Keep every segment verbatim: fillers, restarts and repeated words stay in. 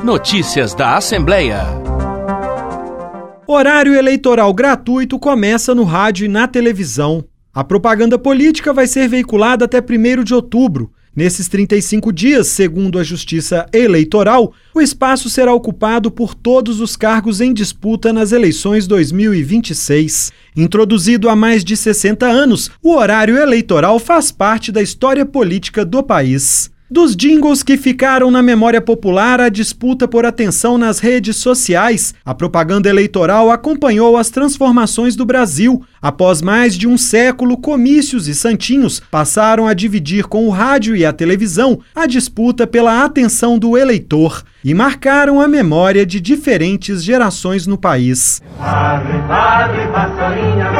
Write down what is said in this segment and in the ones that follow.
Notícias da Assembleia. Horário eleitoral gratuito começa no rádio e na televisão. A propaganda política vai ser veiculada até primeiro de outubro. Nesses trinta e cinco dias, segundo a Justiça Eleitoral, o espaço será ocupado por todos os cargos em disputa nas eleições dois mil e vinte e seis. Introduzido há mais de sessenta anos, o horário eleitoral faz parte da história política do país. Dos jingles que ficaram na memória popular à disputa por atenção nas redes sociais, a propaganda eleitoral acompanhou as transformações do Brasil. Após mais de um século, comícios e santinhos passaram a dividir com o rádio e a televisão a disputa pela atenção do eleitor e marcaram a memória de diferentes gerações no país. Varre, varre, vassourinha,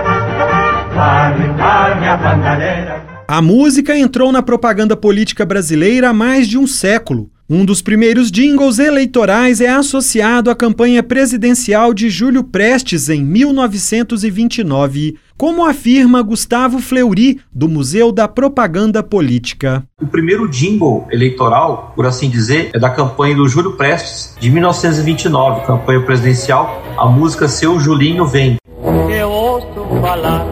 varre, varre a bandadeira. A música entrou na propaganda política brasileira há mais de um século. Um dos primeiros jingles eleitorais é associado à campanha presidencial de Júlio Prestes em mil novecentos e vinte e nove, como afirma Gustavo Fleury, do Museu da Propaganda Política. O primeiro jingle eleitoral, por assim dizer, é da campanha do Júlio Prestes, de mil novecentos e vinte e nove, campanha presidencial, a música Seu Julinho Vem. Eu ouço falar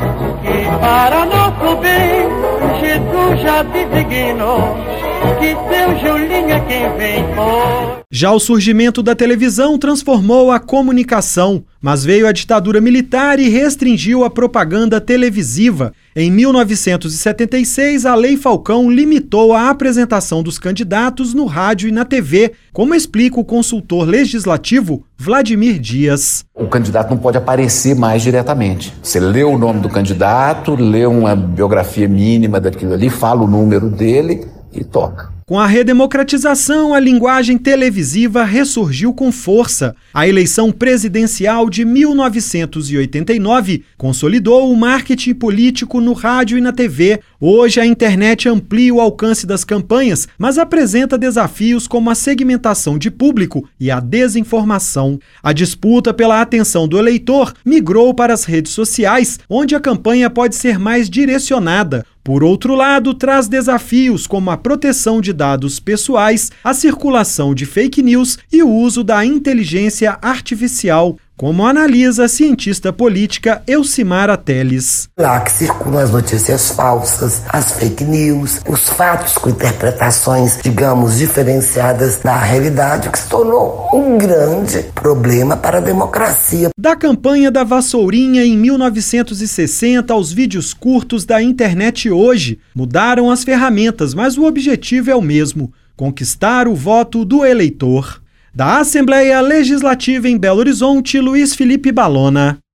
que para nosso bem Jesus já designou que seu Julinho é quem vem por... Já o surgimento da televisão transformou a comunicação, mas veio a ditadura militar e restringiu a propaganda televisiva. Em mil novecentos e setenta e seis, a Lei Falcão limitou a apresentação dos candidatos no rádio e na T V, como explica o consultor legislativo Vladimir Dias. O candidato não pode aparecer mais diretamente. Você lê o nome do candidato, lê uma biografia mínima daquilo ali, fala o número dele e toca. Com a redemocratização, a linguagem televisiva ressurgiu com força. A eleição presidencial de mil novecentos e oitenta e nove consolidou o marketing político no rádio e na T V. Hoje, a internet amplia o alcance das campanhas, mas apresenta desafios como a segmentação de público e a desinformação. A disputa pela atenção do eleitor migrou para as redes sociais, onde a campanha pode ser mais direcionada. Por outro lado, traz desafios como a proteção de dados pessoais, a circulação de fake news e o uso da inteligência artificial, como analisa a cientista política Elcimara Teles. Lá que circulam as notícias falsas, as fake news, os fatos com interpretações, digamos, diferenciadas da realidade, o que se tornou um grande problema para a democracia. Da campanha da Vassourinha em mil novecentos e sessenta aos vídeos curtos da internet hoje, mudaram as ferramentas, mas o objetivo é o mesmo: conquistar o voto do eleitor. Da Assembleia Legislativa em Belo Horizonte, Luiz Felipe Balona.